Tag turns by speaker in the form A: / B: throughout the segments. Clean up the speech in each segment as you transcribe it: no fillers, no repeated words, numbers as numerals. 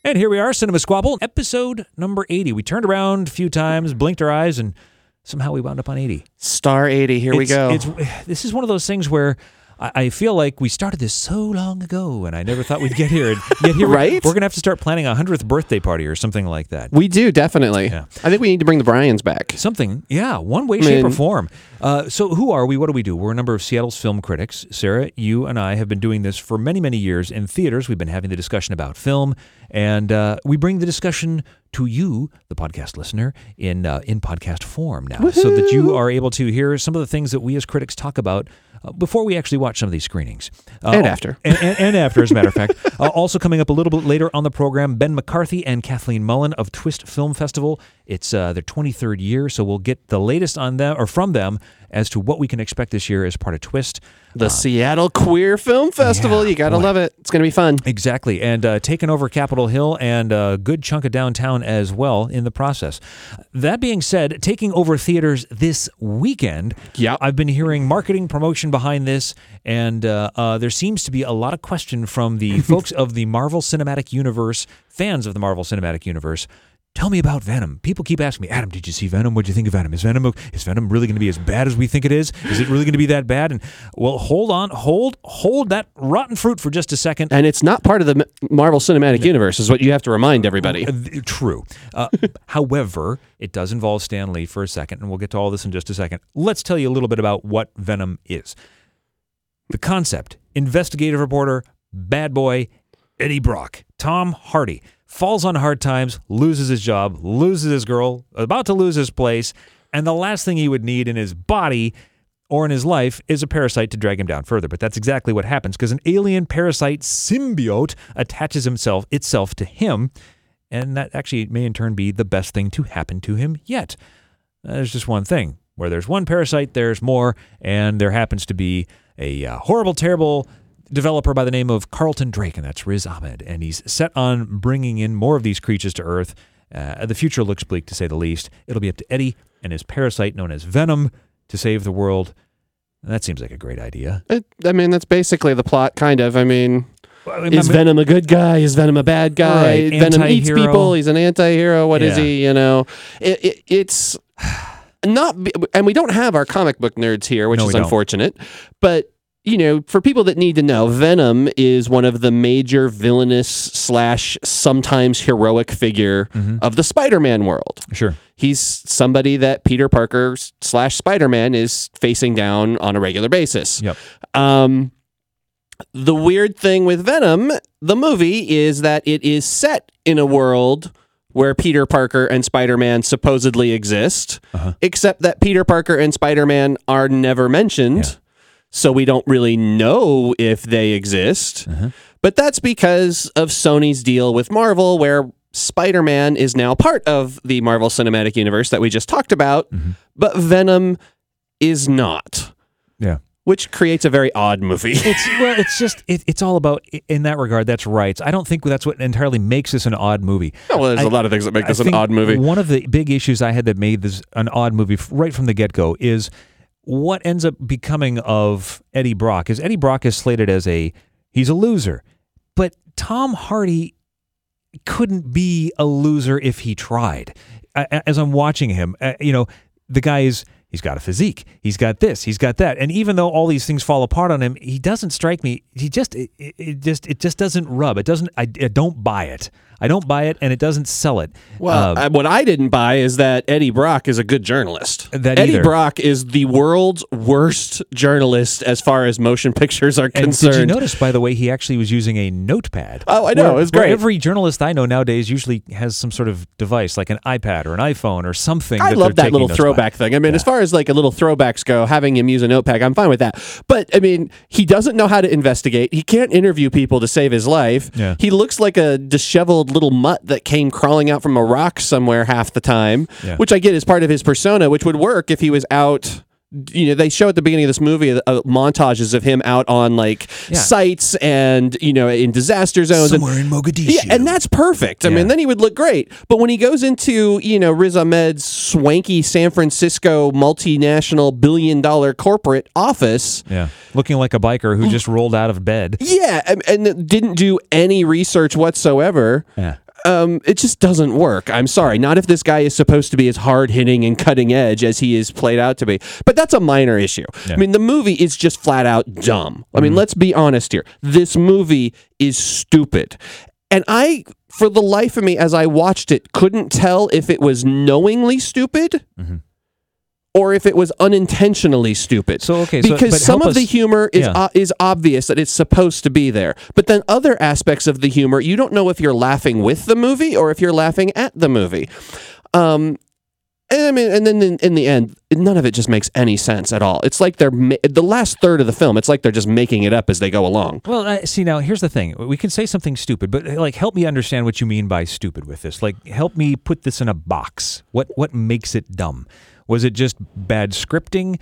A: And here we are, Cinema Squabble, episode number 80. We turned around a few times, blinked our eyes, and somehow we wound up on 80.
B: Star 80, here we go.
A: This is one of those things where I feel like we started this so long ago, and I never thought we'd get here. And yet here
B: right?
A: We're going to have to start planning a 100th birthday party or something like that.
B: We do, definitely.
A: Yeah.
B: I think we need to bring the Bryans back.
A: Something, yeah, one way, shape, or form. So who are we? What do we do? We're a number of Seattle's film critics. Sarah, you and I have been doing this for many, many years in theaters. We've been having the discussion about film, and we bring the discussion to you, the podcast listener, in podcast form now,
B: Woohoo!
A: So that you are able to hear some of the things that we as critics talk about before we actually watch some of these screenings.
B: And after.
A: And after, as a matter of fact. Also coming up a little bit later on the program, Ben McCarthy and Kathleen Mullen of Twist Film Festival. It's their 23rd year, so we'll get the latest on them or from them as to what we can expect this year as part of Twist.
B: The Seattle Queer Film Festival. You got to love it. It's going to be fun.
A: Exactly. And taking over Capitol Hill and a good chunk of downtown as well in the process. That being said, taking over theaters this weekend, I've been hearing marketing promotion behind this, and there seems to be a lot of question from the folks of the Marvel Cinematic Universe, fans of the Marvel Cinematic Universe. Tell me about Venom. People keep asking me, Adam, did you see Venom? What did you think of Venom? Is Venom really going to be as bad as we think it is? Is it really going to be that bad? And well, hold on, hold that rotten fruit for just a second.
B: And it's not part of the Marvel Cinematic Universe, is what you have to remind everybody.
A: True. However, it does involve Stan Lee for a second, and we'll get to all this in just a second. Let's tell you a little bit about what Venom is. The concept: investigative reporter, bad boy, Eddie Brock, Tom Hardy, falls on hard times, loses his job, loses his girl, about to lose his place, and the last thing he would need in his body or in his life is a parasite to drag him down further. But that's exactly what happens, because an alien parasite symbiote attaches itself to him, and that actually may in turn be the best thing to happen to him yet. There's just one thing. Where there's one parasite, there's more, and there happens to be a horrible, terrible developer by the name of Carlton Drake, and that's Riz Ahmed, and he's set on bringing in more of these creatures to Earth. The future looks bleak, to say the least. It'll be up to Eddie and his parasite, known as Venom, to save the world. That seems like a great idea.
B: That's basically the plot, kind of. Is Venom a good guy? Is Venom a bad guy?
A: Right.
B: Venom eats
A: Anti-hero.
B: people. He's an anti-hero. What is he? It's not, and we don't have our comic book nerds here, which is unfortunate. But for people that need to know, Venom is one of the major villainous / sometimes heroic figure of the Spider-Man world.
A: Sure.
B: He's somebody that Peter Parker / Spider-Man is facing down on a regular basis.
A: Yep.
B: The weird thing with Venom, the movie, is that it is set in a world where Peter Parker and Spider-Man supposedly exist, except that Peter Parker and Spider-Man are never mentioned. Yeah. So we don't really know if they exist. But that's because of Sony's deal with Marvel, where Spider-Man is now part of the Marvel Cinematic Universe that we just talked about, but Venom is not.
A: Yeah.
B: Which creates a very odd movie.
A: It's all about, in that regard, that's right. I don't think that's what entirely makes this an odd movie.
B: There's a lot of things that make this an odd movie.
A: One of the big issues I had that made this an odd movie right from the get-go is what ends up becoming of Eddie Brock. Is Eddie Brock is slated as he's a loser. But Tom Hardy couldn't be a loser if he tried. As I'm watching him, the guy he's got a physique. He's got this. He's got that. And even though all these things fall apart on him, he doesn't strike me. It just doesn't rub. It doesn't. I don't buy it. I don't buy it, and it doesn't sell it.
B: Well, what I didn't buy is that Eddie Brock is a good journalist. Eddie Brock is the world's worst journalist as far as motion pictures are concerned.
A: Did you notice, by the way, he actually was using a notepad?
B: Oh, I know. It's great.
A: Every journalist I know nowadays usually has some sort of device, like an iPad or an iPhone or something.
B: I love that little throwback thing. As far as like a little throwbacks go, having him use a notepad, I'm fine with that. But, he doesn't know how to investigate. He can't interview people to save his life. Yeah. He looks like a disheveled little mutt that came crawling out from a rock somewhere half the time, which I get is part of his persona, which would work if he was out you know, they show at the beginning of this movie montages of him out on sites and, you know, in disaster zones.
A: Somewhere in Mogadishu.
B: Yeah, and that's perfect. I mean, then he would look great. But when he goes into, you know, Riz Ahmed's swanky San Francisco multinational billion-dollar corporate office.
A: Yeah, looking like a biker who just rolled out of bed.
B: Yeah, and didn't do any research whatsoever.
A: Yeah.
B: it just doesn't work. I'm sorry. Not if this guy is supposed to be as hard-hitting and cutting edge as he is played out to be. But that's a minor issue.
A: Yeah.
B: I mean, the movie is just flat out dumb. I mean, let's be honest here. This movie is stupid. And I, for the life of me, as I watched it, couldn't tell if it was knowingly stupid or if it was unintentionally stupid.
A: So, okay,
B: because
A: but
B: some
A: help
B: of the
A: us-
B: humor is obvious that it's supposed to be there, but then other aspects of the humor, you don't know if you're laughing with the movie or if you're laughing at the movie. And I mean, and then in the end, none of it just makes any sense at all. It's like the last third of the film, it's like they're just making it up as they go along.
A: Well, see, now here's the thing. We can say something stupid, but like, help me understand what you mean by stupid with this. Like, help me put this in a box. What makes it dumb? Was it just bad scripting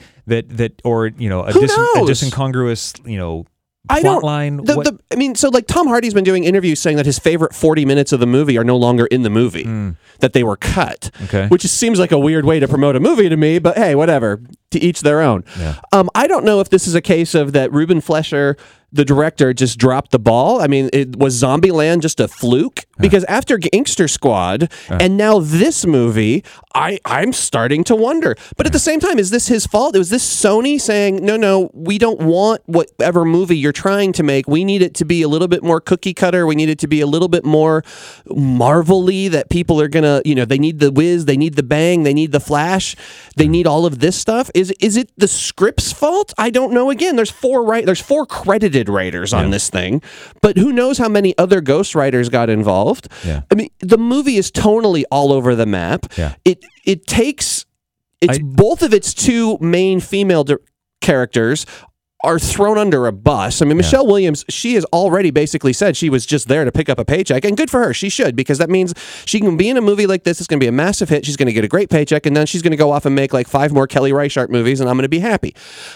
A: or, you know, a disincongruous, you know, plot line?
B: I mean, so like Tom Hardy's been doing interviews saying that his favorite 40 minutes of the movie are no longer in the movie, that they were cut, which just seems like a weird way to promote a movie to me, but hey, whatever, to each their own.
A: Yeah.
B: I don't know if this is a case of that Ruben Fleischer, the director, just dropped the ball. I mean, was Zombieland just a fluke? Because after Gangster Squad and now this movie, I'm starting to wonder. But at the same time, is this his fault? Was this Sony saying, no, we don't want whatever movie you're trying to make. We need it to be a little bit more cookie cutter. We need it to be a little bit more Marvel-y, that people are going to, you know, they need the whiz, they need the bang, they need the flash, they need all of this stuff. Is it the script's fault? I don't know. Again, there's four credited writers on this thing, but who knows how many other ghostwriters got involved.
A: Yeah.
B: I mean, the movie is tonally all over the map.
A: Yeah.
B: It takes both of its two main female characters are thrown under a bus. I mean, Michelle Williams, she has already basically said she was just there to pick up a paycheck, and good for her. She should, because that means she can be in a movie like this. It's going to be a massive hit. She's going to get a great paycheck, and then she's going to go off and make like 5 more Kelly Reichardt movies, and I'm going to be happy.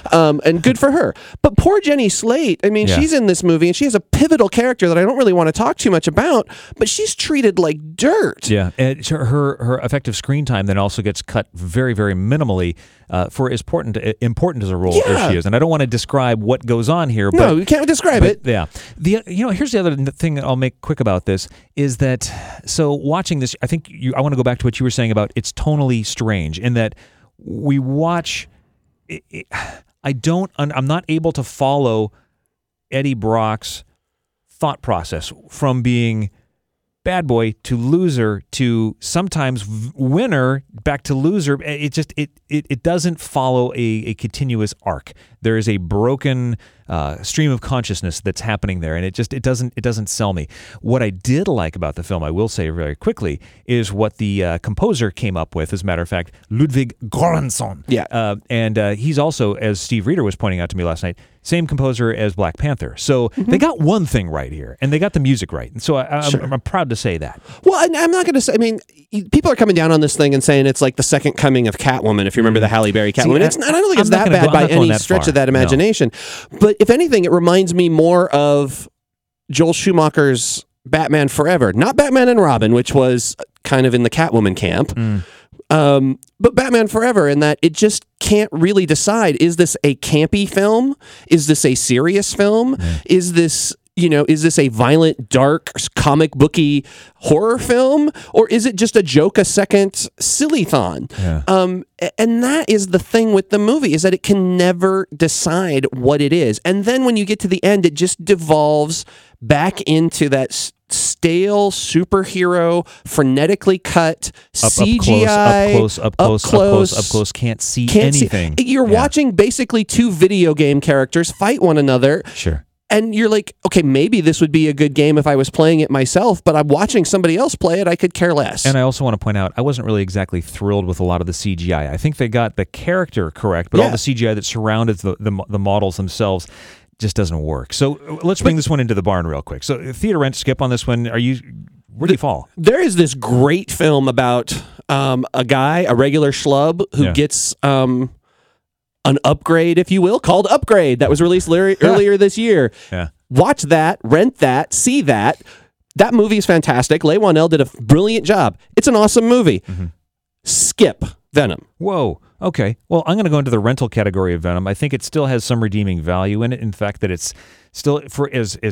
B: And good for her. But poor Jenny Slate, I mean, she's in this movie, and she has a pivotal character that I don't really want to talk too much about, but she's treated like dirt.
A: Yeah, and her effective screen time then also gets cut very, very minimally for as important as a role as she is. And I don't want to describe what goes on here. But,
B: no, you can't describe it.
A: Yeah. Here's the other thing that I'll make quick about this is that, so watching this, I think I want to go back to what you were saying about it's tonally strange in that we watch, I'm not able to follow Eddie Brock's thought process from being bad boy to loser to sometimes winner back to loser. It doesn't follow a continuous arc. There is a broken stream of consciousness that's happening there, and it doesn't sell me. What I did like about the film, I will say very quickly, is what the composer came up with. As a matter of fact, Ludwig Göransson.
B: Yeah,
A: and he's also, as Steve Reeder was pointing out to me last night, same composer as Black Panther. So they got one thing right here, and they got the music right. And so I'm proud to say that.
B: Well, I'm not going to say, I mean, people are coming down on this thing and saying it's like the second coming of Catwoman, if you remember the Halle Berry Catwoman. I don't think it's that bad by any stretch of that imagination. No. But if anything, it reminds me more of Joel Schumacher's Batman Forever. Not Batman and Robin, which was kind of in the Catwoman camp. But Batman Forever, in that it just can't really decide, is this a campy film? Is this a serious film? Is this a violent, dark, comic booky horror film? Or is it just a joke a second silly-thon?
A: Yeah.
B: And that is the thing with the movie, is that it can never decide what it is. And then when you get to the end, it just devolves back into that stale superhero, frenetically cut CGI,
A: up close, can't see anything.
B: You're watching basically two video game characters fight one another.
A: Sure.
B: And you're like, okay, maybe this would be a good game if I was playing it myself, but I'm watching somebody else play it, I could care less.
A: And I also want to point out, I wasn't really exactly thrilled with a lot of the CGI. I think they got the character correct, but all the CGI that surrounded the models themselves just doesn't work. So let's bring this one into the barn real quick. So theater rent, skip on this one. Where do you fall?
B: There is this great film about a guy, a regular schlub, who gets an upgrade, if you will, called Upgrade, that was released earlier this year.
A: Yeah.
B: Watch that, rent that, see that. That movie is fantastic. Leigh Whannell did a brilliant job. It's an awesome movie. Skip Venom.
A: Whoa. Okay. Well, I'm going to go into the rental category of Venom. I think it still has some redeeming value in it. In fact, that it's still, for as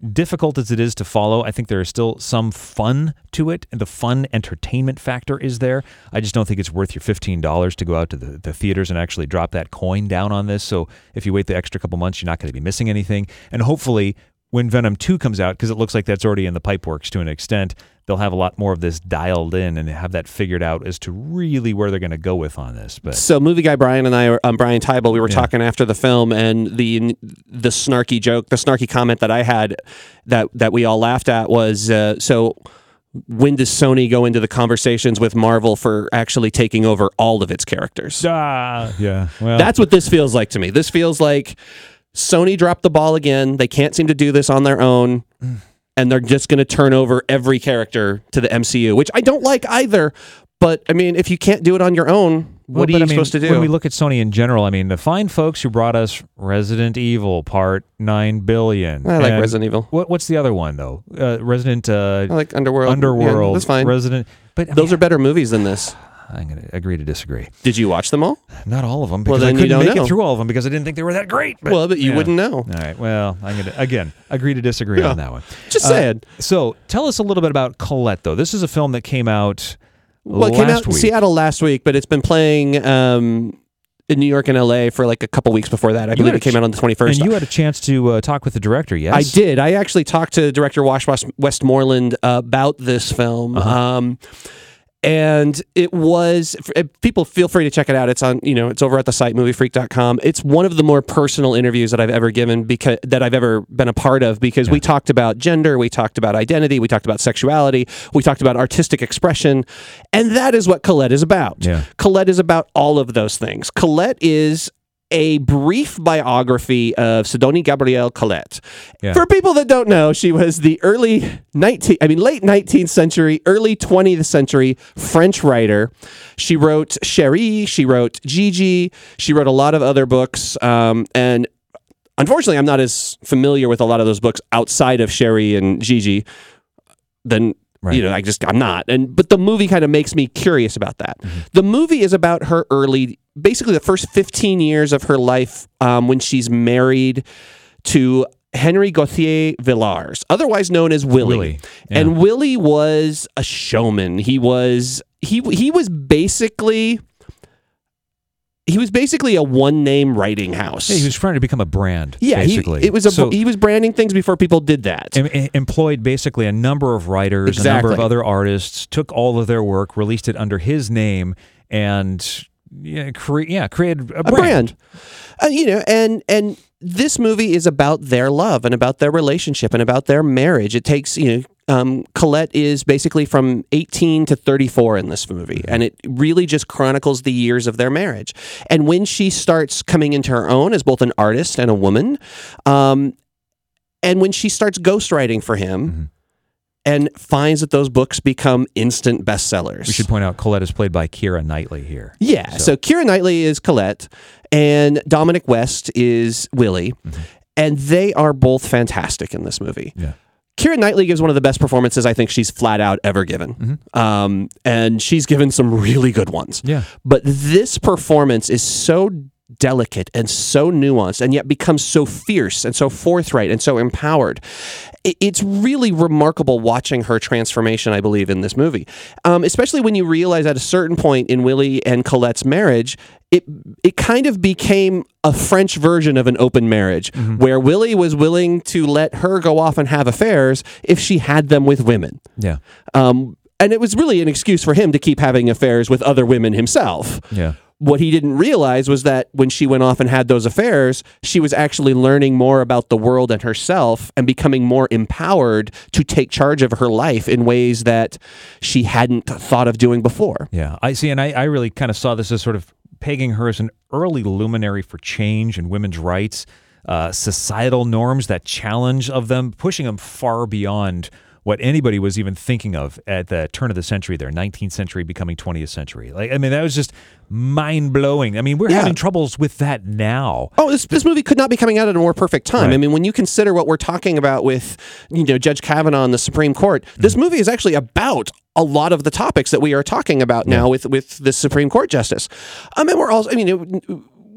A: difficult as it is to follow, I think there is still some fun to it, and the fun entertainment factor is there. I just don't think it's worth your $15 to go out to the theaters and actually drop that coin down on this. So if you wait the extra couple months, you're not going to be missing anything. And hopefully when Venom 2 comes out, because it looks like that's already in the pipeworks to an extent, they'll have a lot more of this dialed in and have that figured out as to really where they're going to go with on this. But
B: so movie guy Brian and I, Brian Tybel, we were talking after the film, and the snarky joke, the snarky comment that I had that we all laughed at was, so when does Sony go into the conversations with Marvel for actually taking over all of its characters?
A: Yeah, well,
B: that's what this feels like to me. This feels like Sony dropped the ball again. They can't seem to do this on their own. And they're just going to turn over every character to the MCU, which I don't like either. But, I mean, if you can't do it on your own, what are you supposed to do?
A: When we look at Sony in general, I mean, the fine folks who brought us Resident Evil Part 9 billion.
B: I like Resident Evil.
A: What's the other one, though? I
B: like Underworld.
A: Underworld.
B: Yeah, that's fine.
A: Resident. But
B: those are better movies than this.
A: I'm going to agree to disagree.
B: Did you watch them all?
A: Not all of them, because
B: then
A: I couldn't
B: you don't
A: make
B: know.
A: it through all of them because I didn't think they were that great.
B: But you wouldn't know.
A: All right, well, I'm going to, again, agree to disagree on that one.
B: Just saying.
A: So tell us a little bit about Colette, though. This is a film that came out
B: it came out in
A: week.
B: Seattle last week, but it's been playing in New York and LA for like a couple weeks before that. I believe it came out on the 21st.
A: And you had a chance to talk with the director, yes?
B: I did. I actually talked to director Wash Westmoreland about this film. And it was, people feel free to check it out. It's on, it's over at the site moviefreak.com. It's one of the more personal interviews that I've ever given, that I've ever been a part of, because we talked about gender, we talked about identity, we talked about sexuality, we talked about artistic expression, and that is what Colette is about.
A: Yeah.
B: Colette is about all of those things. Colette is a brief biography of Sidonie Gabrielle Colette.
A: Yeah.
B: For people that don't know, she was the late 19th century, early 20th century French writer. She wrote Chérie, she wrote Gigi, she wrote a lot of other books, and unfortunately, I'm not as familiar with a lot of those books outside of Chérie and Gigi than. Right. I'm not. But the movie kind of makes me curious about that. Mm-hmm. The movie is about her basically the first 15 years of her life, when she's married to Henry Gauthier Villars, otherwise known as Willie.
A: Yeah.
B: And Willie was a showman. He was basically a one-name writing house.
A: Yeah, he was trying to become a brand.
B: Yeah,
A: basically.
B: He was branding things before people did that.
A: Employed basically a number of writers, a number of other artists, took all of their work, released it under his name, and created a brand.
B: And this movie is about their love and about their relationship and about their marriage. It takes, Colette is basically from 18 to 34 in this movie, and it really just chronicles the years of their marriage. And when she starts coming into her own as both an artist and a woman, and when she starts ghostwriting for him, and finds that those books become instant bestsellers.
A: We should point out Colette is played by Keira Knightley here.
B: Yeah, so Keira Knightley is Colette, and Dominic West is Willie, and they are both fantastic in this movie.
A: Yeah.
B: Keira Knightley gives one of the best performances I think she's flat out ever given. And she's given some really good ones.
A: Yeah.
B: But this performance is so delicate and so nuanced, and yet becomes so fierce and so forthright and so empowered. It's really remarkable watching her transformation, I believe, in this movie. Especially when you realize at a certain point in Willie and Colette's marriage, it kind of became a French version of an open marriage, where Willie was willing to let her go off and have affairs if she had them with women.
A: Yeah.
B: And it was really an excuse for him to keep having affairs with other women himself.
A: Yeah.
B: What he didn't realize was that when she went off and had those affairs, she was actually learning more about the world and herself and becoming more empowered to take charge of her life in ways that she hadn't thought of doing before.
A: Yeah, I see. And I really kind of saw this as sort of pegging her as an early luminary for change and women's rights, societal norms, that challenge of them, pushing them far beyond what anybody was even thinking of at the turn of the century there, 19th century becoming 20th century. That was just mind-blowing. We're having troubles with that now.
B: Oh, this movie could not be coming out at a more perfect time. Right. When you consider what we're talking about with, Judge Kavanaugh and the Supreme Court, this movie is actually about a lot of the topics that we are talking about now with the Supreme Court justice. And we're also,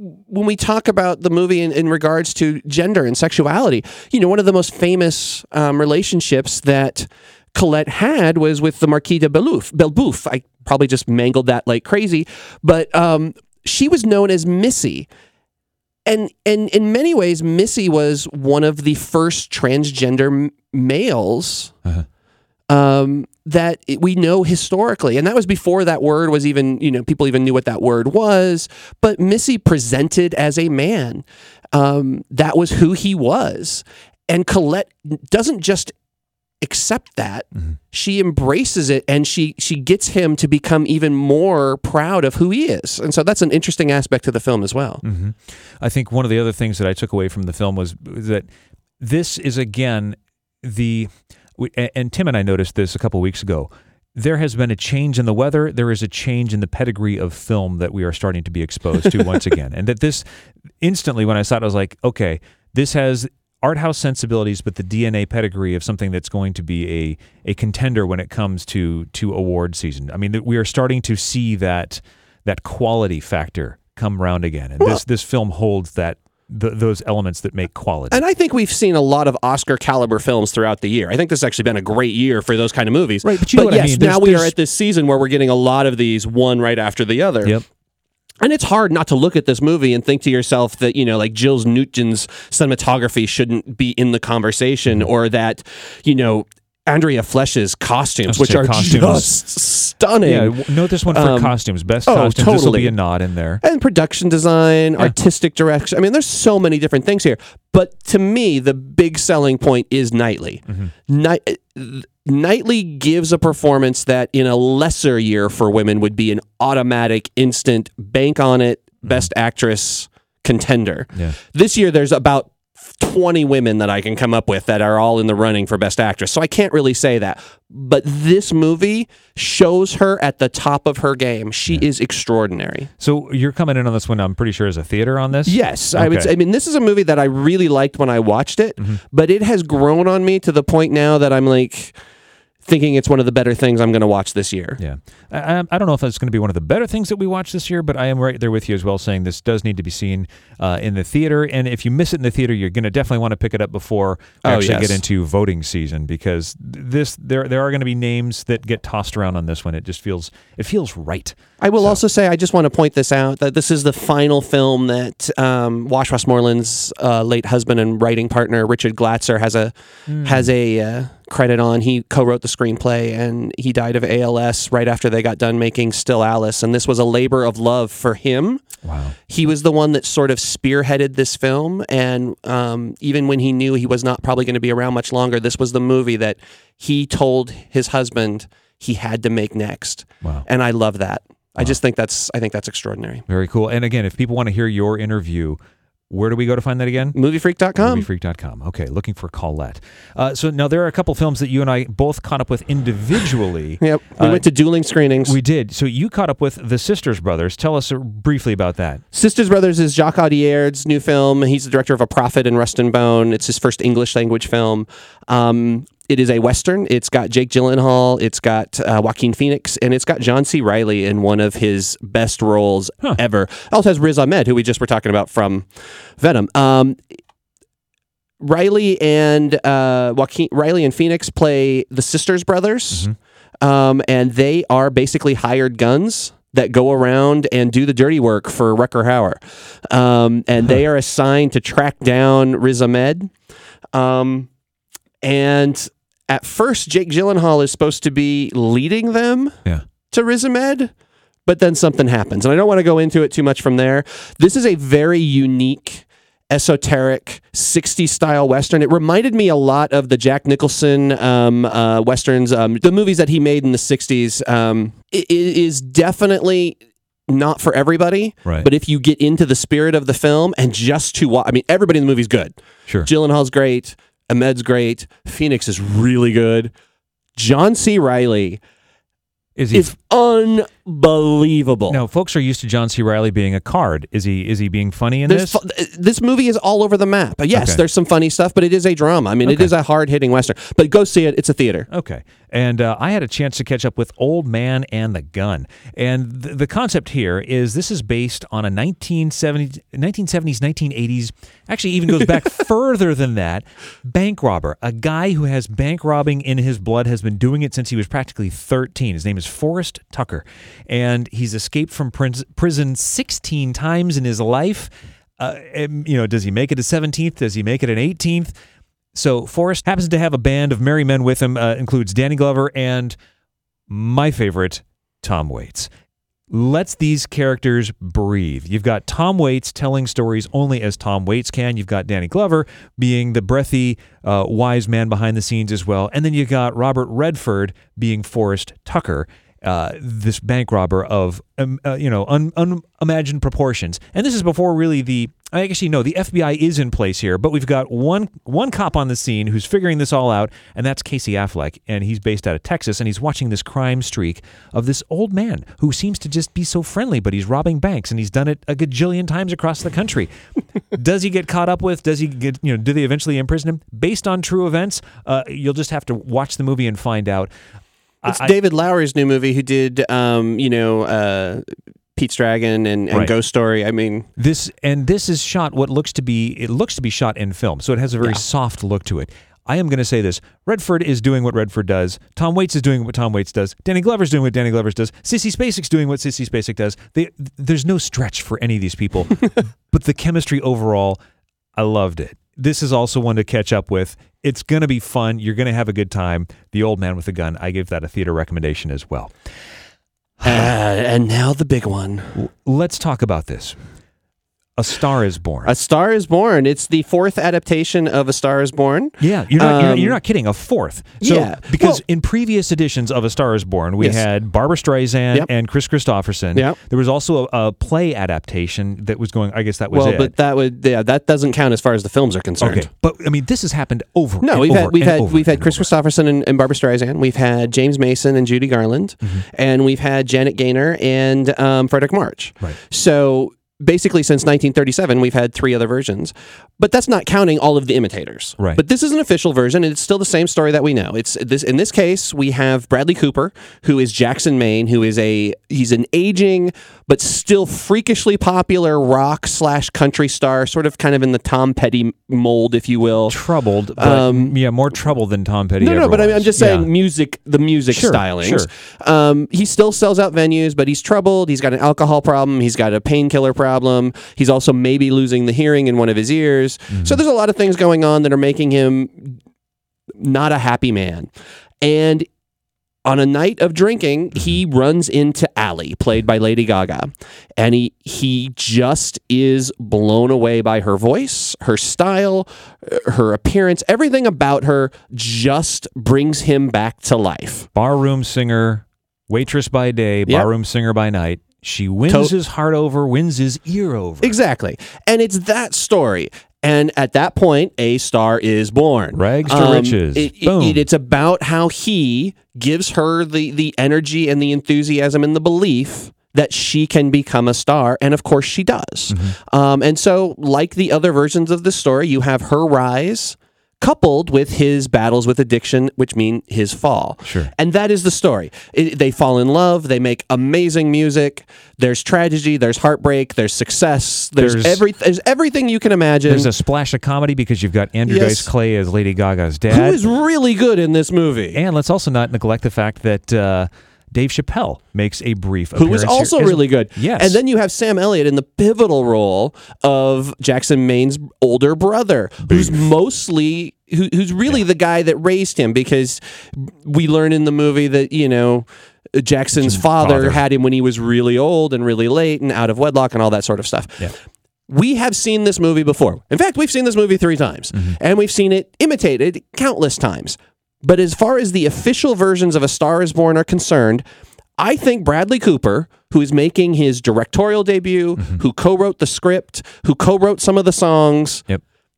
B: when we talk about the movie in regards to gender and sexuality, one of the most famous relationships that Colette had was with the Marquis de Belbouf. I probably just mangled that like crazy, but she was known as Missy. And in many ways, Missy was one of the first transgender males that we know historically. And that was before that word was even, people even knew what that word was. But Missy presented as a man. That was who he was. And Colette doesn't just accept that. She embraces it, and she gets him to become even more proud of who he is. And so that's an interesting aspect to the film as well.
A: I think one of the other things that I took away from the film was that this is, again, and Tim and I noticed this a couple weeks ago. There has been a change in the weather. There is a change in the pedigree of film that we are starting to be exposed to once again. And that this, instantly when I saw it, I was like, okay, this has art house sensibilities, but the DNA pedigree of something that's going to be a contender when it comes to award season. I mean, we are starting to see that quality factor come round again. And this film holds those elements that make quality.
B: And I think we've seen a lot of Oscar caliber films throughout the year. I think this has actually been a great year for those kind of movies.
A: Right, but you know what I mean.
B: Now we are at this season where we're getting a lot of these one right after the other.
A: Yep.
B: And it's hard not to look at this movie and think to yourself that, like Jules Nugent's cinematography shouldn't be in the conversation, or that, Andrea Flesh's costumes, which are just stunning.
A: Yeah, note this one for costumes. Best costumes.
B: Totally.
A: This will be a nod in there.
B: And production design, artistic direction. I mean, there's so many different things here. But to me, the big selling point is Knightley. Knightley gives a performance that in a lesser year for women would be an automatic, instant, bank on it, best actress contender.
A: Yeah.
B: This year, there's about 20 women that I can come up with that are all in the running for best actress. So I can't really say that. But this movie shows her at the top of her game. She is extraordinary.
A: So you're coming in on this one, I'm pretty sure, as a theater on this?
B: Yes. I would say, this is a movie that I really liked when I watched it, but it has grown on me to the point now that I'm like thinking it's one of the better things I'm going to watch this year.
A: Yeah. I don't know if it's going to be one of the better things that we watch this year, but I am right there with you as well, saying this does need to be seen in the theater. And if you miss it in the theater, you're going to definitely want to pick it up before we actually get into voting season, because there are going to be names that get tossed around on this one. It feels right.
B: I will also say, I just want to point this out, that this is the final film that Wash Westmoreland's late husband and writing partner, Richard Glatzer, has a credit on. He co-wrote the screenplay, and he died of ALS right after they got done making Still Alice, and this was a labor of love for him.
A: Wow.
B: He was the one that sort of spearheaded this film, and even when he knew he was not probably going to be around much longer, this was the movie that he told his husband he had to make next.
A: Wow.
B: And I love that. Wow. I think that's extraordinary.
A: Very cool. And again, if people want to hear your interview, where do we go to find that again?
B: Moviefreak.com.
A: Moviefreak.com. Okay, looking for Colette. So now there are a couple films that you and I both caught up with individually.
B: Yep, we went to dueling screenings.
A: We did. So you caught up with The Sisters Brothers. Tell us briefly about that.
B: Sisters Brothers is Jacques Audier's new film. He's the director of A Prophet and Rust and Bone. It's his first English language film. It is a Western. It's got Jake Gyllenhaal, it's got Joaquin Phoenix, and it's got John C. Reilly in one of his best roles ever. It also has Riz Ahmed, who we just were talking about from Venom. Reilly and Phoenix play the Sisters Brothers, and they are basically hired guns that go around and do the dirty work for Rutger Hauer. And they are assigned to track down Riz Ahmed. And at first, Jake Gyllenhaal is supposed to be leading them to Riz Ahmed, but then something happens. And I don't want to go into it too much from there. This is a very unique, esoteric, 60s style Western. It reminded me a lot of the Jack Nicholson Westerns, the movies that he made in the 60s. It is definitely not for everybody, but if you get into the spirit of the film and just to watch, everybody in the movie's good.
A: Sure.
B: Gyllenhaal's great. Ahmed's great. Phoenix is really good. John C. Reilly is unbelievable.
A: Now, folks are used to John C. Reilly being a card. Is he being funny in
B: There's
A: this?
B: This movie is all over the map. Yes,
A: Okay.
B: there's some funny stuff, but it is a drama. I mean, it is a hard-hitting Western. But go see it. It's a theater.
A: Okay. And I had a chance to catch up with Old Man and the Gun. And the concept here is this is based on a 1970s, 1980s, actually even goes back further than that, bank robber. A guy who has bank robbing in his blood, has been doing it since he was practically 13. His name is Forrest Tucker. And he's escaped from prison 16 times in his life. Does he make it a 17th? Does he make it an 18th? So Forrest happens to have a band of merry men with him, includes Danny Glover and my favorite, Tom Waits. Lets these characters breathe. You've got Tom Waits telling stories only as Tom Waits can. You've got Danny Glover being the breathy, wise man behind the scenes as well. And then you got Robert Redford being Forrest Tucker, this bank robber of unimagined proportions. And this is before really the FBI is in place here, but we've got one cop on the scene who's figuring this all out, and that's Casey Affleck, and he's based out of Texas, and he's watching this crime streak of this old man who seems to just be so friendly, but he's robbing banks, and he's done it a gajillion times across the country. Does he get caught up with? Does he get, do they eventually imprison him? Based on true events, you'll just have to watch the movie and find out.
B: It's David Lowery's new movie who did, Pete's Dragon and
A: Right.
B: Ghost Story. I mean,
A: this is shot what looks to be shot in film, so it has a very soft look to it. I am going to say this: Redford is doing what Redford does. Tom Waits is doing what Tom Waits does. Danny Glover's doing what Danny Glover does. Sissy Spacek's doing what Sissy Spacek does. There's no stretch for any of these people, but the chemistry overall, I loved it. This is also one to catch up with. It's going to be fun. You're going to have a good time. The Old Man with the Gun. I gave that a theater recommendation as well.
B: and now the big one.
A: Let's talk about this. A Star is Born.
B: A Star is Born. It's the fourth adaptation of A Star is Born.
A: Yeah, you're not kidding. A fourth. So, because in previous editions of A Star is Born, we had Barbara Streisand and Chris Christopherson.
B: Yep.
A: There was also a play adaptation that was going. I guess that was it.
B: But that doesn't count as far as the films are concerned.
A: Okay, but I mean, this has happened over.
B: No,
A: and
B: we've had Chris Christopherson and Barbara Streisand. We've had James Mason and Judy Garland, and we've had Janet Gaynor and Frederick March.
A: Right.
B: So basically, since 1937, we've had three other versions, but that's not counting all of the imitators.
A: Right.
B: But this is an official version, and it's still the same story that we know. In this case, we have Bradley Cooper, who is Jackson Maine, who is he's an aging but still freakishly popular rock/country star, sort of kind of in the Tom Petty mold, if you will.
A: Troubled, but more trouble than Tom Petty.
B: No, but I'm just saying
A: Yeah.
B: the music
A: Sure,
B: stylings.
A: sure.
B: He still sells out venues, but he's troubled. He's got an alcohol problem. He's got a painkiller problem. He's also maybe losing the hearing in one of his ears. So there's a lot of things going on that are making him not a happy man. And on a night of drinking, he runs into Allie, played by Lady Gaga, and he just is blown away by her voice, her style, her appearance. Everything about her just brings him back to life.
A: Barroom singer, waitress by day, barroom singer by night. She wins his heart over, wins his ear over.
B: Exactly. And it's that story. And at that point, A Star is Born.
A: Rags to riches. Boom.
B: It's about how he gives her the energy and the enthusiasm and the belief that she can become a star. And of course she does. And so, like the other versions of this story, you have her rise coupled with his battles with addiction, which mean his fall.
A: Sure.
B: And that is the story. They fall in love. They make amazing music. There's tragedy. There's heartbreak. There's success. There's everything you can imagine.
A: There's a splash of comedy because you've got Andrew Dice Clay as Lady Gaga's dad.
B: Who is really good in this movie.
A: And let's also not neglect the fact that Dave Chappelle makes a brief
B: appearance. Who was also
A: here.
B: really good.
A: Yes.
B: And then you have Sam Elliott in the pivotal role of Jackson Maine's older brother, who's really the guy that raised him, because we learn in the movie that, Jackson's father had him when he was really old and really late and out of wedlock and all that sort of stuff.
A: Yeah.
B: We have seen this movie before. In fact, we've seen this movie 3 times, and we've seen it imitated countless times. But as far as the official versions of A Star is Born are concerned, I think Bradley Cooper, who is making his directorial debut, who co-wrote the script, who co-wrote some of the songs,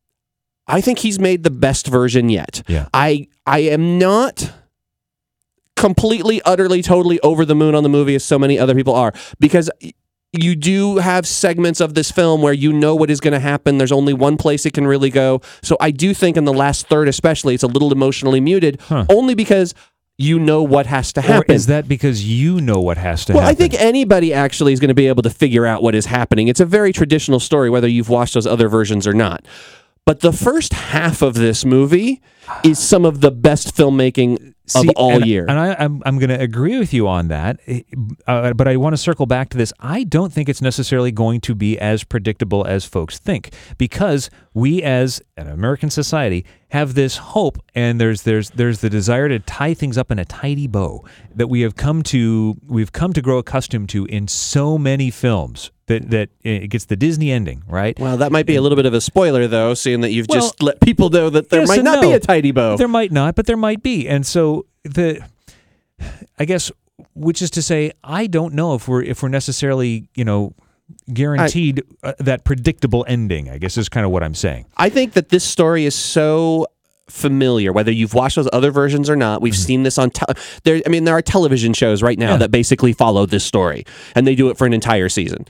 B: I think he's made the best version yet.
A: Yeah.
B: I am not completely, utterly, totally over the moon on the movie as so many other people are, because you do have segments of this film where you know what is going to happen. There's only one place it can really go. So I do think in the last third especially, it's a little emotionally muted, only because you know what has to happen.
A: Or is that because you know what has to happen?
B: Well, I think anybody actually is going to be able to figure out what is happening. It's a very traditional story, whether you've watched those other versions or not. But the first half of this movie is some of the best filmmaking of all year.
A: And I'm going to agree with you on that. But I want to circle back to this. I don't think it's necessarily going to be as predictable as folks think, because we as an American society have this hope, and there's the desire to tie things up in a tidy bow that we've come to grow accustomed to in so many films. That it gets the Disney ending, right?
B: Well, that might be a little bit of a spoiler, though, seeing that you've just let people know that there might not be a tidy bow.
A: There might not, but there might be. And so I guess, which is to say, I don't know if we're necessarily, guaranteed that predictable ending, I guess is kind of what I'm saying.
B: I think that this story is so familiar, whether you've watched those other versions or not. We've seen this on there are television shows right now that basically follow this story, and they do it for an entire season.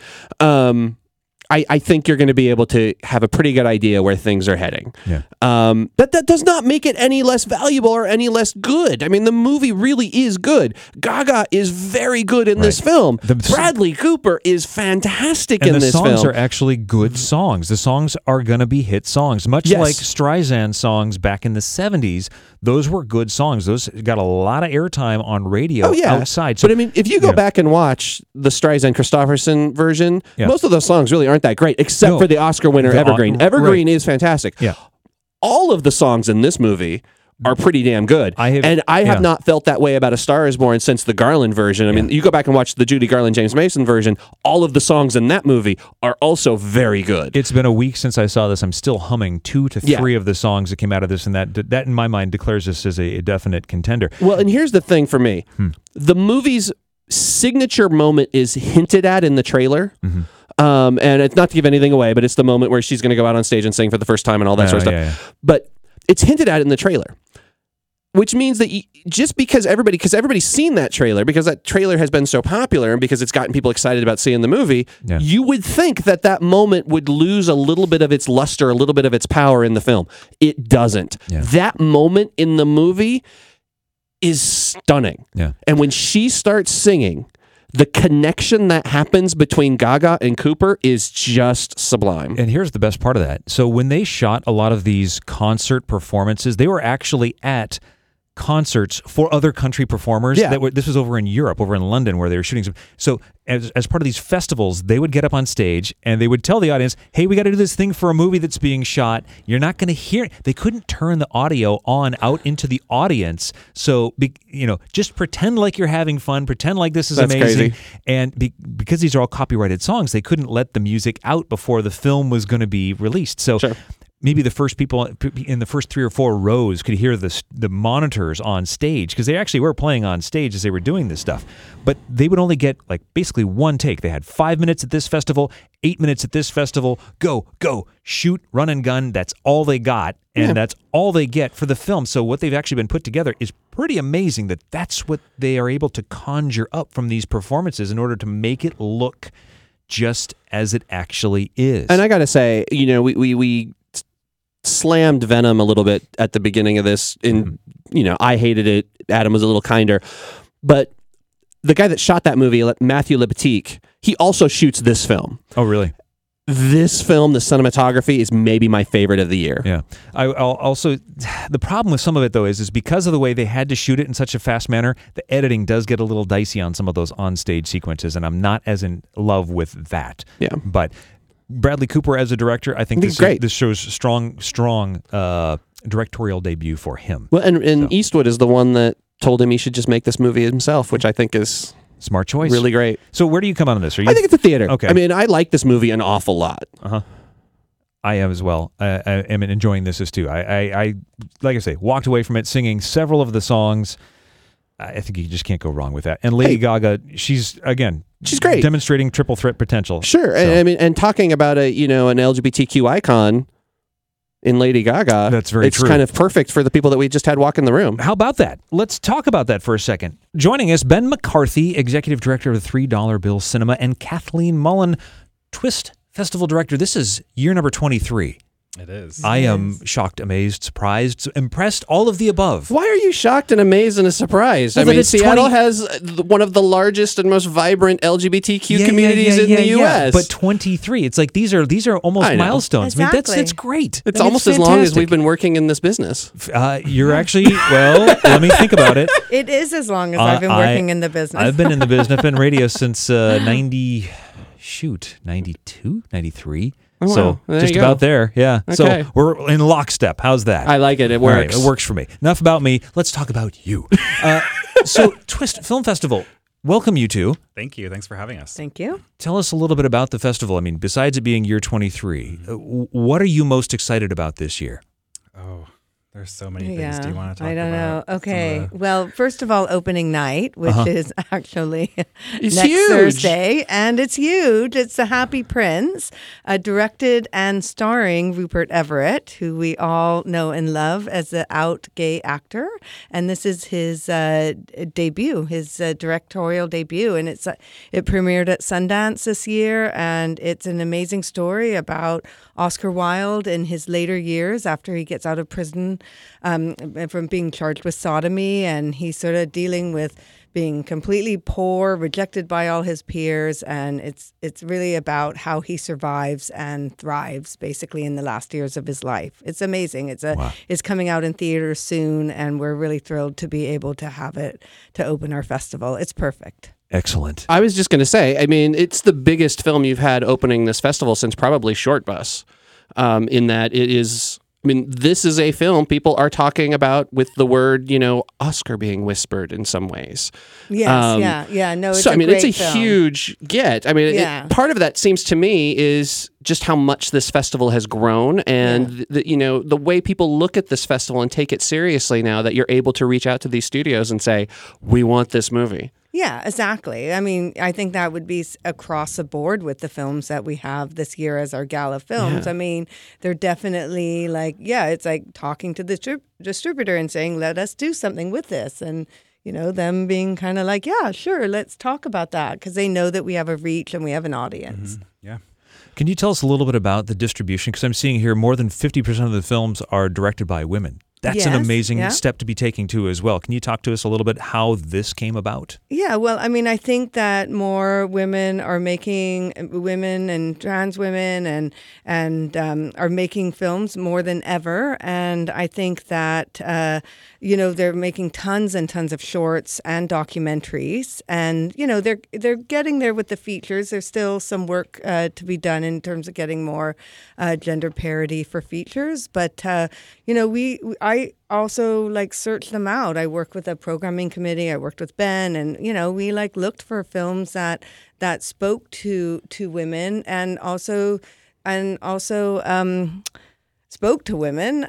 B: I think you're going to be able to have a pretty good idea where things are heading.
A: Yeah.
B: But that does not make it any less valuable or any less good. I mean, the movie really is good. Gaga is very good in this film. Bradley Cooper is fantastic in this film.
A: And the songs are actually good songs. The songs are going to be hit songs. Much like Streisand songs back in the 70s, those were good songs. Those got a lot of airtime on radio outside.
B: So, but I mean, if you go back and watch the Streisand-Christopherson version, most of those songs really aren't that great, except for the Oscar winner Evergreen. Evergreen is fantastic.
A: Yeah.
B: All of the songs in this movie are pretty damn good. I have not felt that way about A Star Is Born since the Garland version. I mean, you go back and watch the Judy Garland, James Mason version, all of the songs in that movie are also very good.
A: It's been a week since I saw this. I'm still humming 2 to 3 of the songs that came out of this, and that in my mind declares this as a definite contender.
B: Well, and here's the thing for me. The movie's signature moment is hinted at in the trailer. And it's not to give anything away, but it's the moment where she's going to go out on stage and sing for the first time and all that sort of stuff. But it's hinted at in the trailer, which means that just because everybody's seen that trailer, because that trailer has been so popular and because it's gotten people excited about seeing the movie, you would think that moment would lose a little bit of its luster, a little bit of its power in the film. It doesn't. That moment in the movie is stunning. And when she starts singing, the connection that happens between Gaga and Cooper is just sublime.
A: And here's the best part of that. So when they shot a lot of these concert performances, they were actually at concerts for other country performers. This was over in Europe, over in London, where they were shooting some. So as part of these festivals, they would get up on stage and they would tell the audience, hey, we got to do this thing for a movie that's being shot. You're not going to hear it. They couldn't turn the audio on out into the audience. So, just pretend like you're having fun. Pretend like this is amazing.
B: Crazy.
A: And because these are all copyrighted songs, they couldn't let the music out before the film was going to be released. So maybe the first people in the first 3 or 4 rows could hear the monitors on stage, because they actually were playing on stage as they were doing this stuff. But they would only get basically one take. They had 5 minutes at this festival, 8 minutes at this festival. Go, shoot, run and gun. That's all they got, and that's all they get for the film. So what they've actually been put together is pretty amazing. That's what they are able to conjure up from these performances in order to make it look just as it actually is.
B: And I got to say, we slammed Venom a little bit at the beginning of this. I hated it. Adam was a little kinder. But the guy that shot that movie, Matthew Libatique, he also shoots this film.
A: Oh, really?
B: This film, the cinematography, is maybe my favorite of the year.
A: Yeah. I'll also, the problem with some of it, though, is because of the way they had to shoot it in such a fast manner, the editing does get a little dicey on some of those onstage sequences, and I'm not as in love with that.
B: Yeah.
A: But Bradley Cooper as a director, I think this shows strong directorial debut for him.
B: Well, and Eastwood is the one that told him he should just make this movie himself, which I think is
A: smart choice.
B: Really great.
A: So where do you come out on this?
B: I think it's a theater.
A: Okay.
B: I mean, I like this movie an awful lot.
A: I am as well. I am enjoying this as too. I like I say, walked away from it singing several of the songs. I think you just can't go wrong with that. And Lady Gaga, she's great, demonstrating triple threat potential.
B: Sure, so. And talking about an LGBTQ icon, in Lady Gaga.
A: That's very
B: it's
A: true.
B: kind of perfect for the people that we just had walk in the room.
A: How about that? Let's talk about that for a second. Joining us, Ben McCarthy, Executive Director of the $3 Bill Cinema, and Kathleen Mullen, Twist Festival Director. This is year number 23.
C: It is.
A: I am shocked, amazed, surprised, impressed, all of the above.
B: Why are you shocked and amazed and surprised?
A: Well,
B: I
A: that
B: mean,
A: it's
B: Seattle
A: 20
B: has one of the largest and most vibrant LGBTQ communities in the U.S.
A: But 23, it's like these are almost
B: I know.
A: milestones. I mean,
D: Exactly.
A: that's great.
B: It's
A: I mean,
B: almost as long as
A: fantastic.
B: we've been working in this business.
A: You're actually, well, let me think about it.
D: It is as long as I've been working in the business.
A: I've been in the business. I've been in radio since 92, 93.
B: Oh, wow.
A: So
B: There
A: just
B: you go.
A: about there. Yeah.
B: Okay.
A: So we're in lockstep. How's that?
B: I like it. It
A: All right,
B: works.
A: it works for me. Enough about me. Let's talk about you. So Twist Film Festival, welcome you two.
C: Thank you. Thanks for having us.
D: Thank you.
A: Tell us a little bit about the festival. I mean, besides it being year 23, what are you most excited about this year?
C: Oh, there's so many things. Do you want to talk
D: I don't
C: about
D: know. Okay.
C: some of the-
D: Well, first of all, opening night, which is actually
B: It's
D: next
B: huge.
D: Thursday, and it's huge. It's The Happy Prince, directed and starring Rupert Everett, who we all know and love as the out gay actor, and this is his debut, his directorial debut, and it premiered at Sundance this year, and it's an amazing story about Oscar Wilde in his later years after he gets out of prison from being charged with sodomy, and he's sort of dealing with being completely poor, rejected by all his peers, and it's really about how he survives and thrives basically in the last years of his life. It's amazing. It's coming out in theaters soon, and we're really thrilled to be able to have it to open our festival. It's perfect.
A: Excellent.
B: I was just going to say, I mean, it's the biggest film you've had opening this festival since probably Short Bus, in that it is... I mean, this is a film people are talking about with the word, Oscar being whispered in some ways.
D: Yes, yeah. No, it's
B: So,
D: a
B: I mean,
D: great
B: it's a
D: film.
B: huge get. I mean,
D: Yeah.
B: part of that seems to me is just how much this festival has grown and, the way people look at this festival and take it seriously now that you're able to reach out to these studios and say, we want this movie.
D: Yeah, exactly. I mean, I think that would be across the board with the films that we have this year as our gala films.
B: Yeah.
D: I mean, they're definitely it's like talking to the distributor and saying, let us do something with this. And, them being kind of like, yeah, sure, let's talk about that, because they know that we have a reach and we have an audience.
C: Yeah.
A: Can you tell us a little bit about the distribution? Because I'm seeing here more than 50% of the films are directed by women. That's an
D: Yes,
A: amazing
D: yeah.
A: step to be taking too as well. Can you talk to us a little bit how this came about?
D: Yeah, well, I mean, I think that more women are making women and trans women and are making films more than ever, and I think that they're making tons and tons of shorts and documentaries, and they're getting there with the features. There's still some work to be done in terms of getting more gender parity for features, but I also search them out. I work with a programming committee. I worked with Ben, and we looked for films that spoke to women and also spoke to women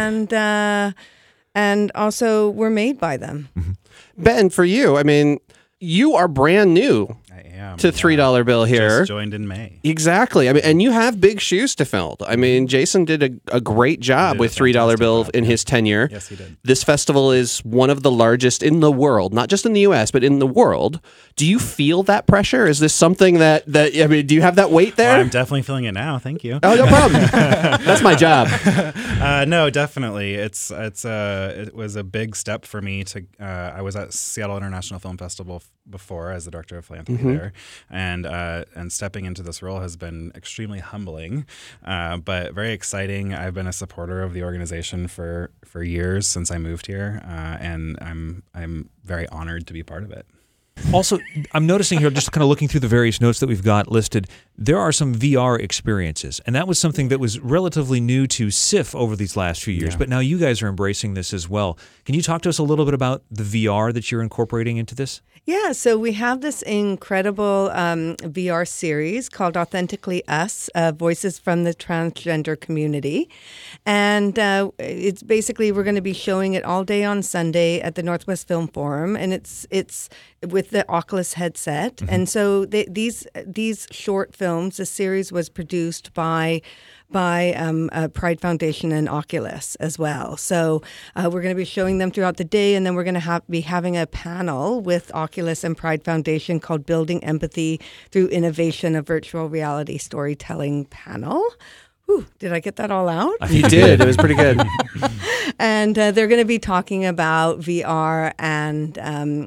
D: and also were made by them.
B: Ben, for you, I mean, you are brand new
C: I am.
B: to $3 Bill here.
C: Just joined in May.
B: Exactly. I mean, and you have big shoes to fill. I mean, Jason did a great job
C: Did a
B: with $3
C: fantastic
B: Bill
C: job,
B: in
C: yeah.
B: his tenure.
C: Yes, he did.
B: This festival is one of the largest in the world, not just in the U.S., but in the world. Do you feel that pressure? Is this something that I mean, do you have that weight there?
C: Well, I'm definitely feeling it now. Thank you.
B: Oh, no problem. That's my job.
C: No, definitely. It was a big step for me to. I was at Seattle International Film Festival before as the director of philanthropy there, and stepping into this role has been extremely humbling, but very exciting. I've been a supporter of the organization for years since I moved here, and I'm very honored to be part of it.
A: Also, I'm noticing here, just kind of looking through the various notes that we've got listed, there are some VR experiences. And that was something that was relatively new to SIFF over these last few years.
C: Yeah.
A: But now you guys are embracing this as well. Can you talk to us a little bit about the VR that you're incorporating into this?
D: Yeah, so we have this incredible VR series called Authentically Us, Voices from the Transgender Community. And it's basically, we're going to be showing it all day on Sunday at the Northwest Film Forum. And it's with the Oculus headset. And so these short films, the series was produced by by Pride Foundation and Oculus as well. So we're going to be showing them throughout the day, and then we're going to be having a panel with Oculus and Pride Foundation called Building Empathy Through Innovation, a Virtual Reality Storytelling Panel. Whew, did I get that all out?
B: You did. It was pretty good.
D: And they're going to be talking about VR and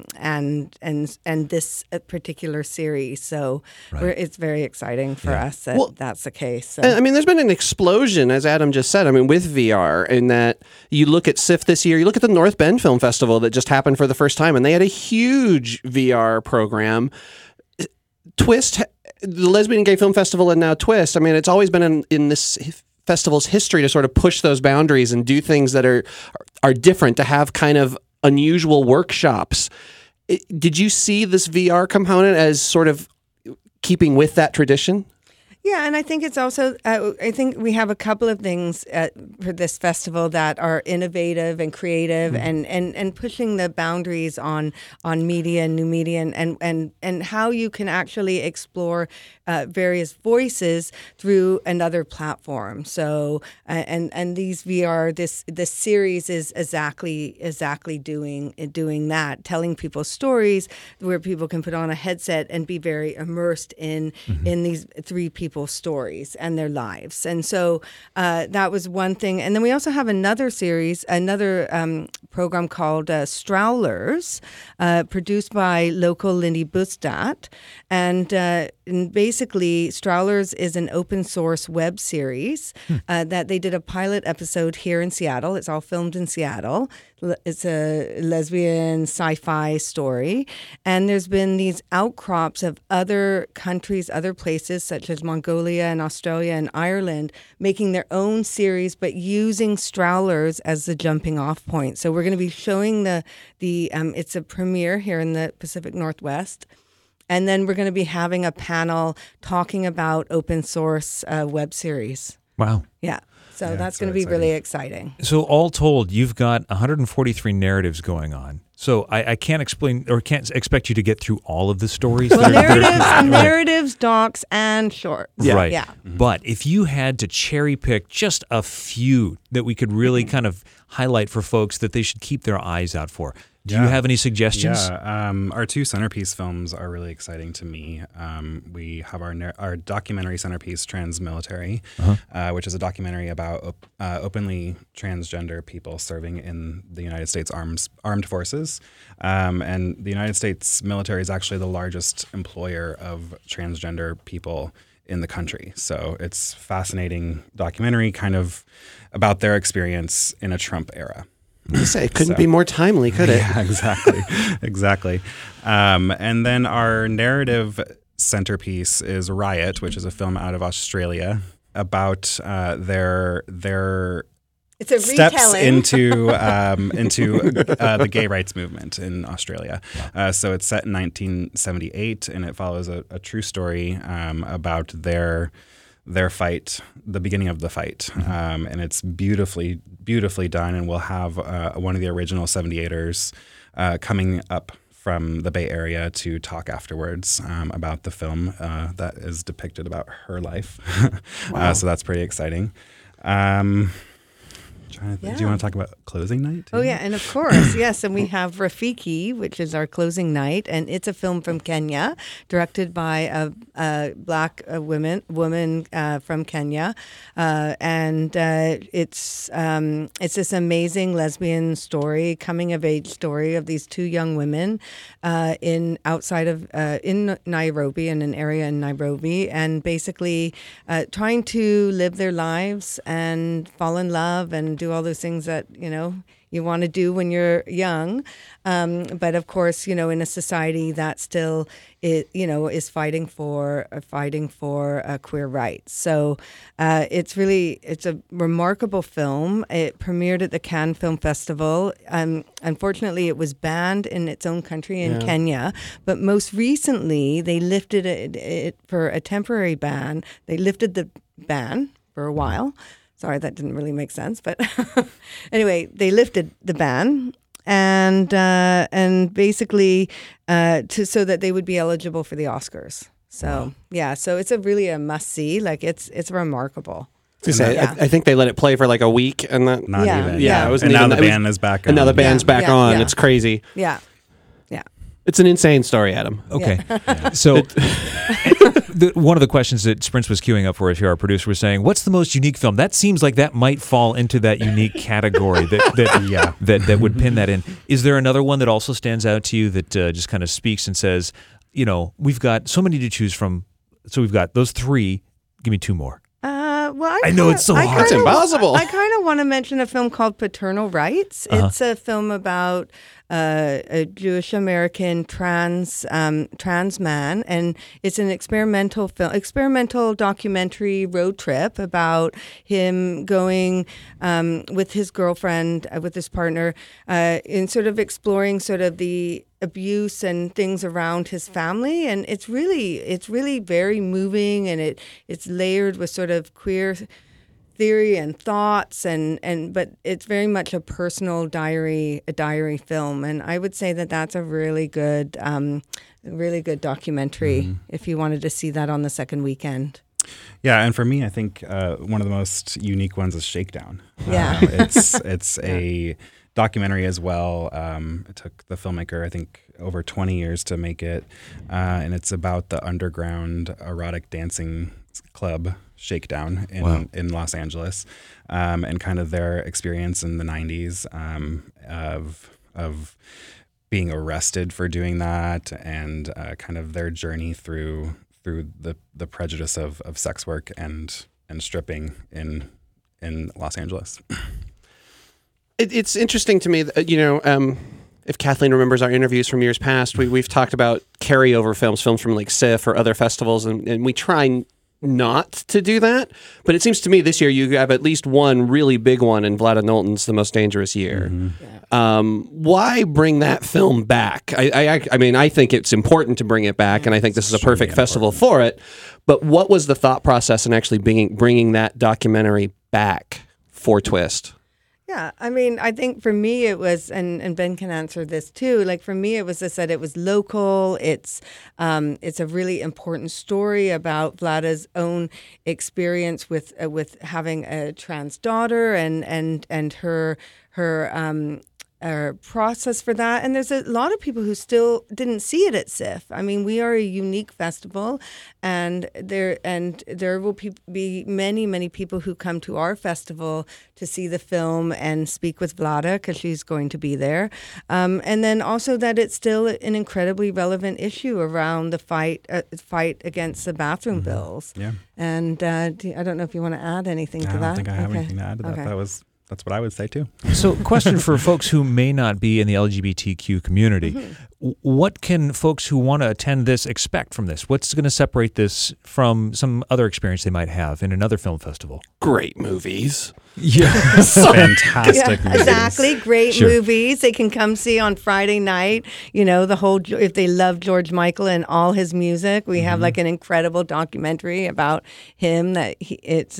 D: this particular series. So it's very exciting for us that that's the case. So.
B: I mean, there's been an explosion, as Adam just said. I mean, with VR, in that you look at SIFF this year, you look at the North Bend Film Festival that just happened for the first time, and they had a huge VR program. Twist, the Lesbian and Gay Film Festival, and now Twist. I mean, it's always been in this festival's history to sort of push those boundaries and do things that are different, to have kind of unusual workshops. Did you see this VR component as sort of keeping with that tradition?
D: Yeah, and I think it's also, I think we have a couple of things for this festival that are innovative and creative and pushing the boundaries on media and new media and how you can actually explore various voices through another platform. So, and these VR, this series is exactly doing that, telling people stories where people can put on a headset and be very immersed in these three people's stories and their lives. And so that was one thing. And then we also have another series, another program called Strowlers, produced by local Lindy Bustat. And basically, Strowlers is an open source web series that they did a pilot episode here in Seattle. It's all filmed in Seattle. It's a lesbian sci-fi story. And there's been these outcrops of other countries, other places, such as Mongolia and Australia and Ireland, making their own series, but using Strowlers as the jumping off point. So we're going to be showing it's a premiere here in the Pacific Northwest. And then we're going to be having a panel talking about open source web series.
A: Wow.
D: Yeah. So that's going to be really exciting.
A: So all told, you've got 143 narratives going on. So I can't explain or can't expect you to get through all of the stories.
D: Well, narratives, docs, and shorts.
A: Yeah. Right.
D: Yeah.
A: But if you had to cherry pick just a few that we could really kind of highlight for folks that they should keep their eyes out for, do you have any suggestions?
C: Yeah, our two centerpiece films are really exciting to me. We have our documentary centerpiece, Transmilitary, which is a documentary about openly transgender people serving in the United States armed forces. And the United States military is actually the largest employer of transgender people in the country. So it's fascinating documentary kind of about their experience in a Trump era.
B: It couldn't be more timely, could it?
C: Yeah, exactly. And then our narrative centerpiece is Riot, which is a film out of Australia about their
D: it's a
C: steps
D: retelling.
C: into the gay rights movement in Australia. So it's set in 1978, and it follows a true story about their fight, the beginning of the fight, and it's beautifully done. And we'll have one of the original 78ers coming up from the Bay Area to talk afterwards about the film that is depicted about her life.
B: Wow.
C: So that's pretty exciting. Do you want to talk about closing night?
D: Oh, yeah. And of course, yes. And we have Rafiki, which is our closing night. And it's a film from Kenya, directed by a black woman from Kenya. And it's this amazing lesbian story, coming of age story of these two young women in Nairobi, in an area in Nairobi, and basically trying to live their lives and fall in love and do all those things that, you want to do when you're young. But of course, in a society that still is fighting for queer rights. So it's a remarkable film. It premiered at the Cannes Film Festival. Unfortunately, it was banned in its own country in Kenya. But most recently, they lifted it for a temporary ban. They lifted the ban for a while. Sorry, that didn't really make sense, but anyway, they lifted the ban and basically so that they would be eligible for the Oscars. So so it's really a must see. Like it's remarkable.
B: I think they let it play for like a week, and that
C: Not
D: Yeah.
C: even.
B: Yeah, it was
C: and
B: neat.
C: now the
B: It was-
C: band is back.
B: and now
C: on.
B: the band's back
D: Yeah,
B: on.
D: yeah.
B: It's crazy.
D: Yeah. Yeah.
B: It's an insane story, Adam.
A: Okay. So one of the questions that Sprints was queuing up for us here, our producer was saying, what's the most unique film? That seems like that might fall into that unique category that would pin that in. Is there another one that also stands out to you that just kind of speaks and says, you know, we've got so many to choose from. So we've got those three. Give me two more.
D: Well,
A: I know it's so hard.
B: It's impossible.
D: I kind of want to mention a film called Paternal Rights. It's a film about a Jewish American trans man, and it's an experimental documentary road trip about him going with his girlfriend, with his partner, in sort of exploring sort of the abuse and things around his family, and it's really very moving, and it's layered with sort of queer theory and thoughts, but it's very much a personal diary film, and I would say that that's a really good documentary if you wanted to see that on the second weekend.
C: Yeah, and for me, I think one of the most unique ones is Shakedown.
D: Yeah.
C: It's a documentary as well. It took the filmmaker, I think, over 20 years to make it, and it's about the underground erotic dancing club Shakedown in Los Angeles, and kind of their experience in the 90s of being arrested for doing that, and kind of their journey through the prejudice of sex work and stripping in Los Angeles.
B: It's interesting to me that, if Kathleen remembers our interviews from years past, we've talked about carryover films from like SIFF or other festivals, and we try not to do that. But it seems to me this year you have at least one really big one in Vlada Knowlton's The Most Dangerous Year. Why bring that film back? I mean, I think it's important to bring it back, and I think this is a perfect festival for it. But what was the thought process in actually bringing that documentary back for Twist?
D: Yeah, I mean, I think for me it was, and Ben can answer this too. Like for me, it was just that it was local. It's a really important story about Vlada's own experience with having a trans daughter and her process for that. And there's a lot of people who still didn't see it at SIFF. I mean, we are a unique festival, and there will be many people who come to our festival to see the film and speak with Vlada because she's going to be there. And then also that it's still an incredibly relevant issue around the fight against the bathroom bills.
C: Yeah.
D: And I don't know if you want to add anything to that.
C: I don't think I have anything to add to that.
D: Okay.
C: That's what I would say too.
A: So, question for folks who may not be in the LGBTQ community. What can folks who want to attend this expect from this? What's going to separate this from some other experience they might have in another film festival?
B: Great movies.
A: Yeah.
C: Fantastic movies.
D: Exactly. Great
A: Sure.
D: movies they can come see on Friday night. If they love George Michael and all his music, we have like an incredible documentary about him that it's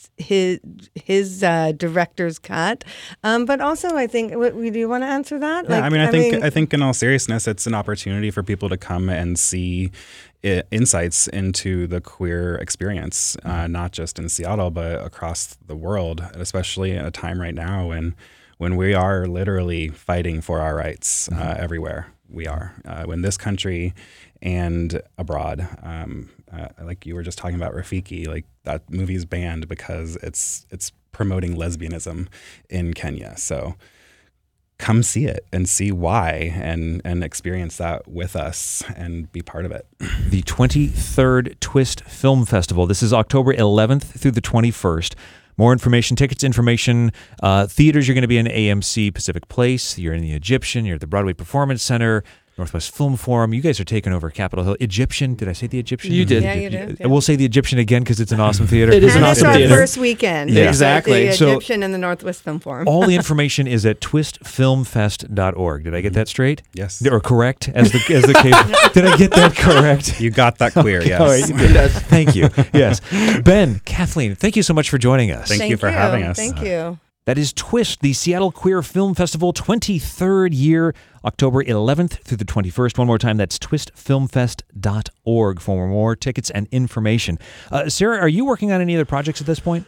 D: his director's cut. But also, I think, do you want to answer that?
C: Yeah, I think in all seriousness, it's an opportunity for people to come and see insights into the queer experience, not just in Seattle, but across the world, especially at a time right now when we are literally fighting for our rights everywhere we are, in this country and abroad. Like you were just talking about Rafiki, like that movie's banned because it's promoting lesbianism in Kenya. So come see it and see why and experience that with us and be part of it.
A: The 23rd Twist Film Festival. This is October 11th through the 21st. More information, tickets, information, theaters. You're going to be in AMC Pacific Place. You're in the Egyptian. You're at the Broadway Performance Center, Northwest Film Forum. You guys are taking over Capitol Hill. Egyptian. Did I say the Egyptian?
B: You did.
D: Yeah, you did. Yeah.
A: We'll say the Egyptian again because it's an awesome theater.
B: It is
D: And
B: an
D: it's
B: awesome
D: our
B: theater.
D: first weekend.
A: Yeah.
B: Exactly.
D: The
A: So-
D: Egyptian and the Northwest Film Forum.
A: All the information is at twistfilmfest.org. Did I get that straight?
C: Yes.
A: Or correct as the case? Did I get that correct?
C: You got that clear, yes.
A: All right, you did that. Thank you. Yes. Ben, Kathleen, thank you so much for joining us.
C: Thank you for having us.
D: Thank you.
A: That is Twist, the Seattle Queer Film Festival 23rd year, October 11th through the 21st. One more time, that's twistfilmfest.org for more tickets and information. Sarah, are you working on any other projects at this point?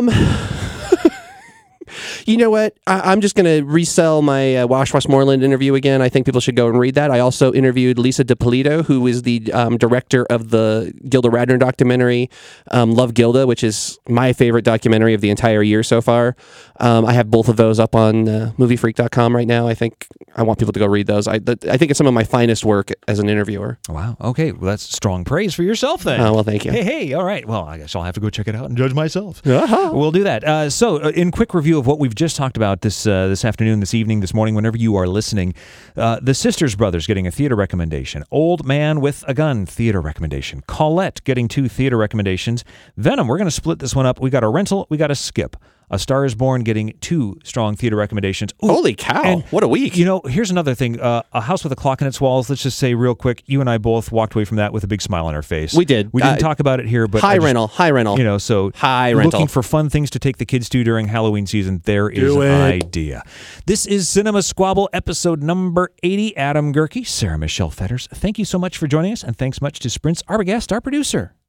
B: You know what? I'm just going to resell my Wash Westmoreland interview again. I think people should go and read that. I also interviewed Lisa DiPolito, who is the director of the Gilda Radner documentary, Love Gilda, which is my favorite documentary of the entire year so far. I have both of those up on moviefreak.com right now. I think I want people to go read those. I think it's some of my finest work as an interviewer.
A: Wow. Okay. Well, that's strong praise for yourself then.
B: Oh, well, thank you.
A: Hey. All right. Well, I guess I'll have to go check it out and judge myself.
B: Uh-huh.
A: We'll do that. So, in quick review of what we've just talked about this afternoon, this evening, this morning, whenever you are listening, the Sisters Brothers getting a theater recommendation. Old Man with a Gun, theater recommendation. Colette getting 2 theater recommendations. Venom, we're going to split this one up. We got a rental, we got a skip. A Star is Born getting 2 strong theater recommendations. Ooh,
B: holy cow.
A: and,
B: what a week.
A: You know, here's another thing. A House with a Clock in Its Walls, let's just say real quick, you and I both walked away from that with a big smile on our face.
B: We did.
A: We didn't talk about it here, but
B: high rental.
A: You know, so
B: high rental.
A: Looking for fun things to take the kids to during Halloween season, there is an idea. This is Cinema Squabble, episode number 80. Adam Gerke, Sarah Michelle Fetters. Thank you so much for joining us, and thanks much to Sprints Arbogast, our producer.